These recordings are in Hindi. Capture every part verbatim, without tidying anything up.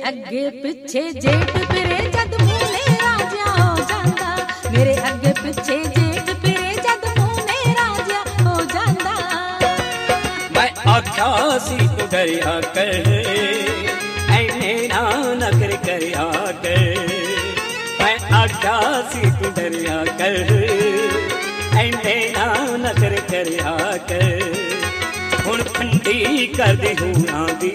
अगे पिछे जेठ फिरे जद मुने राजा हो जांदा। मेरे अगे पिछे जेठ फिरे जद मुने राजा हो जांदा। मैं आख्या सी तू डरिया कर, ऐने ना नखरे करिया कर। मैं आख्या सी तू डरिया कर, ऐने ना नखरे करिया कर। हुण फंडी कर दे हूणा दी,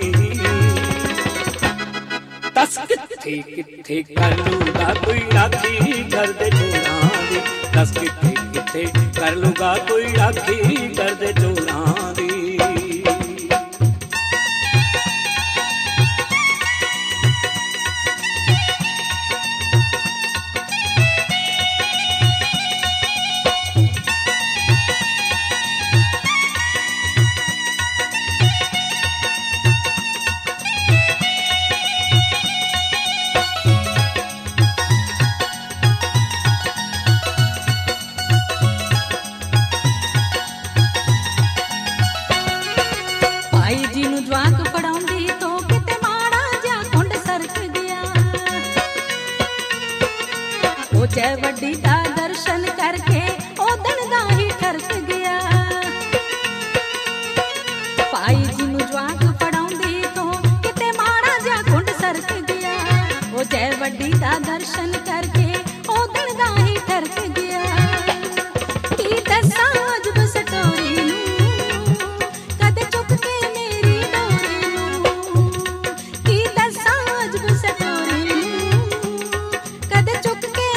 दस किथे किथे कर लूगा कोई राखी कर दे चोरां दी। दस किथे किथे कर लूगा कोई राखी कर दे चोरां दी। जय वड्डी दा दर्शन करके ओदन दा ही ठरक गया। भाई जी नू जवाक पढ़ाउंदी तो किते माड़ा जा कुंड सरक गया। ओ जय वड्डी दा दर्शन करके ओदन दा ही ठरक गया। की दसां अजब सटोरी नू कदे चुक के मेरी डोरी नू। की दसां अजब सटोरी नू कदे चुक के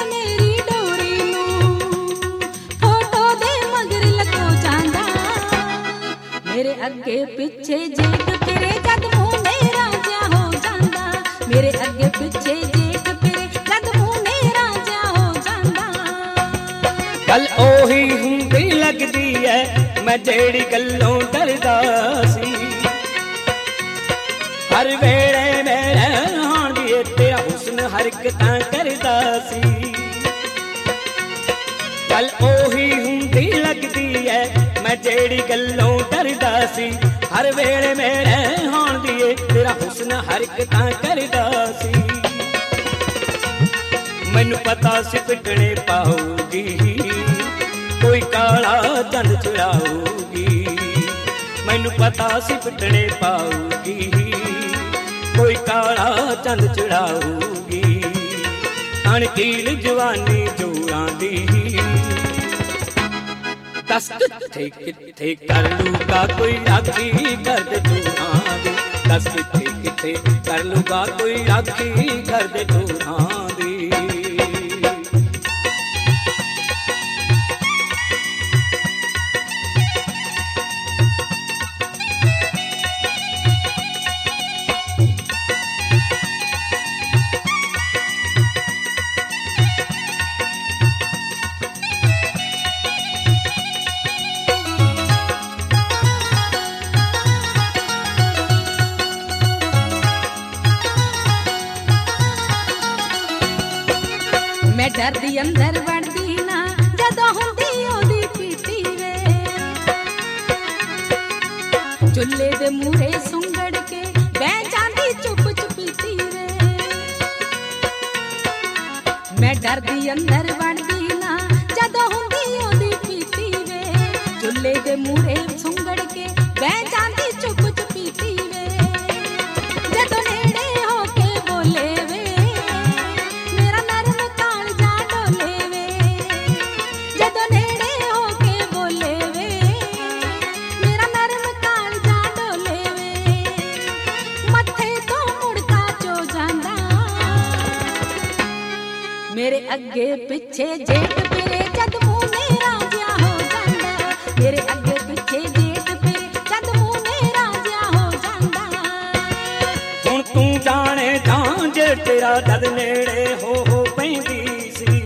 मेरे अगे पिछे जेठ फिरे जद मुने राजा हो जांदा। मेरे अगे पिछे जेठ फिरे जद मुने राजा हो जांदा। गल ओही हुंदी लगदी है मैं जेड़ी गल्लों डरदा सी। हर वेले मेरे हाण दी तेरा हुस्न हरकतां करदा सी। गल ओही हुंदी लगदी है मैं जेड़ी गल्लों डरदा सी। हर वेले मेरे हाण दिए तेरा हुस्न हरकतां करदा सी। मैनू पता सी पिटने पाऊगी कोई काला चंद चुराऊगी। मैनू पता सी पिटने पाऊगी कोई काला चंद चुराऊगी। अणकील जवानी जोरां दी, दस किथे किथे कर लूगा कोई राखी कर दे चोरां दी। दस किथे किथे कर लूगा कोई राखी कर दे चोरां दी। मैं डरदी अंदर वड़दी ना जदों हुंदी ओदी पीती वे। चुल्ले दे मूहे सुंगड़ के बह जांदी चुप चुपीती वे। मैं डरदी अंदर वड़दी ना जदों हुंदी ओदी पीती वे। चुल्ले दे मूहे सुंगड़ के बह जांदी चुप चुपीती वे। जदों नेड़े होके बोले वे मेरा नरम कालजा डोले वे। जदों नेड़े होके बोले वे मेरा नरम कालजा डोले वे। मत्थे तो मुड़का चो जांदा। मेरे अगे पिछे जेठ फिरे जद मुने राजा हो जांदा। मेरे अगे पिछे जेठ फिरे जद मुने राजा हो जांदा। हुण तू जाने जां जे तेरा जद नेड़े हो हो पैंदी सी।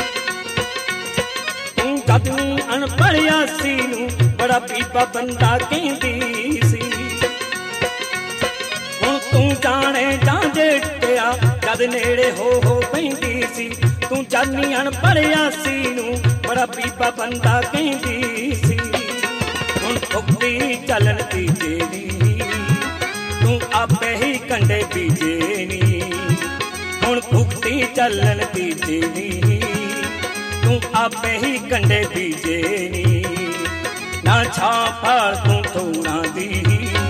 तू जद नी अनपढ़िया सी नू बड़ा पीपा बंदा कहंदी सी। हुण तू जाने जां जे तेरा जद नेड़े हो हो पैंदी सी। तू जद नी अनपढ़िया सी नू बड़ा पीपा बंदा कहंदी सी। हुण भुगती चलन दी जेनी तू आपे ही कंडे बीजे नी। ਚੱਲਣ ਤੀਜੇ ਨੀ, ਤੂੰ ਆਪੇ ਹੀ ਕੰਡੇ ਬੀਜੇ ਨੀ, ਨਾ ਛਾਂ ਪਾਲ ਤੂੰ ਥੋੜਾਂ ਦੀ।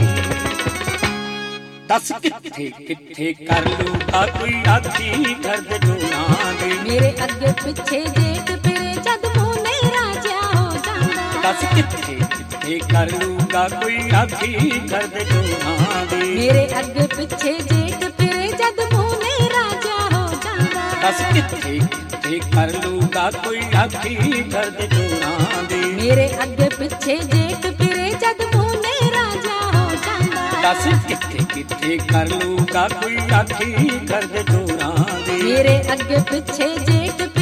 ਦੱਸ ਕਿੱਥੇ ਕਿੱਥੇ ਕਰ ਲੂਗਾ ਕੋਈ ਆਖੀ ਦਰਦ ਜੋੜਾਂ ਦੀ। ਮੇਰੇ ਅੱਗੇ ਪਿੱਛੇ ਜੇਠ ਫਿਰੇ ਜਦ ਮੂੰਹ ਨਹੀਂ ਰਾਜਿਆ ਹੋ ਜਾਂਦਾ। ਦੱਸ ਕਿੱਥੇ ਕਿੱਥੇ ਕਰ ਲੂਗਾ ਕੋਈ ਆਖੀ ਦਰਦ ਜੋੜਾਂ ਦੀ। ਮੇਰੇ ਅੱਗੇ ਪਿੱਛੇ ਜੇਠ ਫਿਰੇ ਜਦ ਮੂੰਹ ਨਹੀਂ ਰਾਜਿਆ ਹੋ ਜਾਂਦਾ। ਦੱਸ ਕਿੱਥੇ ਕਿੱਥੇ ਕਰ ਲੂਗਾ ਕੋਈ ਆਖੀ ਦਰਦ ਜੋੜਾਂ ਦੀ। ਮੇਰੇ ਅੱਗੇ ਪਿੱਛੇ ਜੇਠ ਫਿਰੇ ਜਦ ਮੂੰਹ ਨਹੀਂ ਰਾਜਿਆ ਹੋ ਜਾਂਦਾ। ਦੱਸ ਕਿੱਥੇ ਕਿੱਥੇ ਕਰ ਲੂਗਾ ਕੋਈ ਆਖੀ ਦਰਦ ਜੋੜਾਂ ਦੀ। ਮੇਰੇ ਅੱਗੇ ਪਿੱਛੇ ਜੇਠ